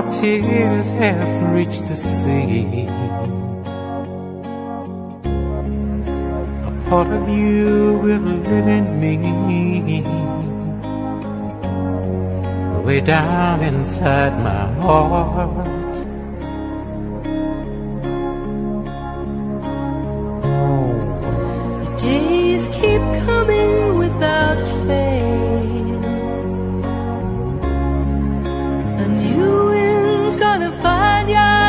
tears have reached the sea. A part of you will live in me, way down inside my heart. The days keep coming without fail. A new wind's gonna find your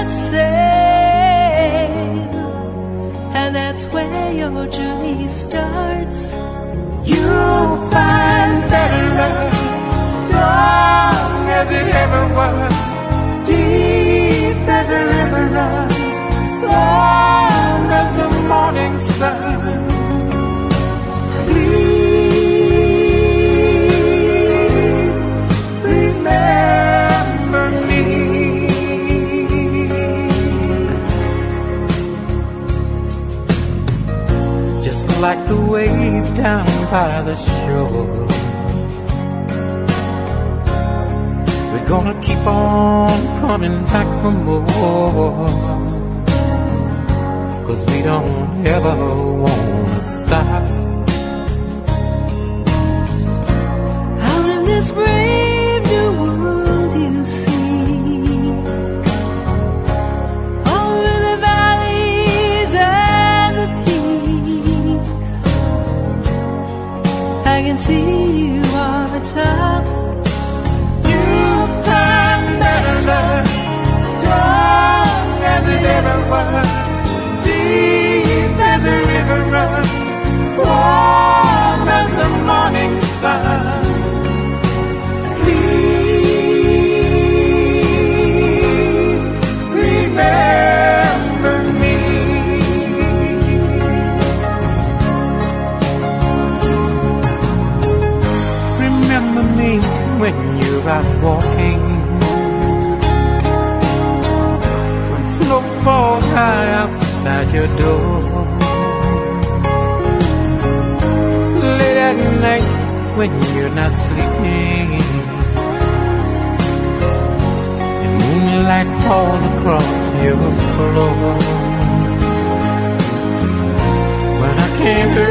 sail, and that's where your journey starts. You'll find better love, strong as it ever was, deep as a river runs, warm as the morning sun. Please remember me. Just like the waves down by the shore, we're gonna keep on coming back for more, 'cause we don't ever wanna stop. Out in this brave new world you see, over the valleys and the peaks, I can see you on the top. You'll find better love, strong as it ever was, deep as a river runs, warm as the morning sun. Please remember me. Remember me when you're out walking, when snow falls high outside your door, late at night when you're not sleeping, and moonlight falls across your floor. When I can't